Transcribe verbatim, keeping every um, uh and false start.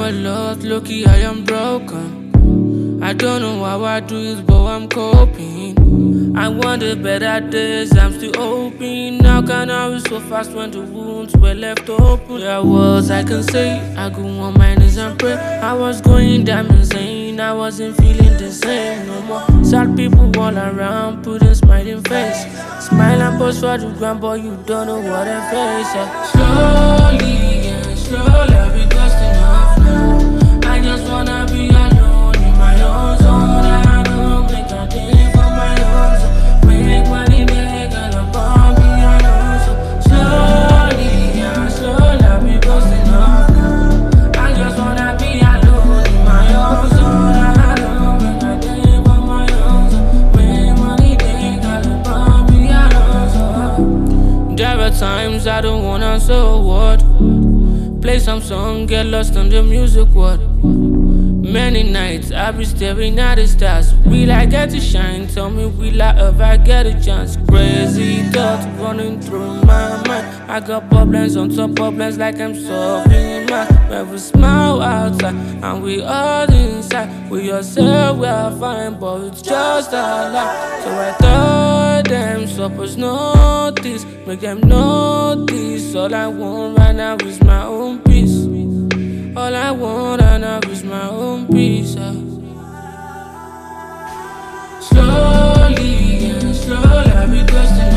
a lot, lucky I am broken. I don't know how I do it, but I'm coping. I want the better days, I'm still hoping. How can I reach so fast when the wounds were left open? There was, I can say, I go on my knees and pray. I was going damn insane, I wasn't feeling the same no more. Sad people all around, putting smiling face. Smile and pose for the ground, but you don't know what I face. Yeah. Slowly and slowly, I'll be dusting off now. I just wanna be alone in my own zone. I don't make a day for my own zone. Make money, make a lot of me alone. So slowly and slowly, I'll be dusting off now. I just wanna be alone in my own zone. I don't make a day for my own zone. Make money, make a lot of me alone. So there are times I don't wanna say a word. Play some song, get lost on the music world. Many nights I be staring at the stars. Will I get to shine? Tell me, will I ever get a chance? Crazy thoughts running through my mind. I got problems on top problems like I'm solving mine. When we smile outside and we all inside. We yourself we are fine, but it's just a lie. So I told them, suppose notice, make them notice. All I want right now is my own peace. All I want right now is my own peace. Yeah. Slowly and slowly, I be dusting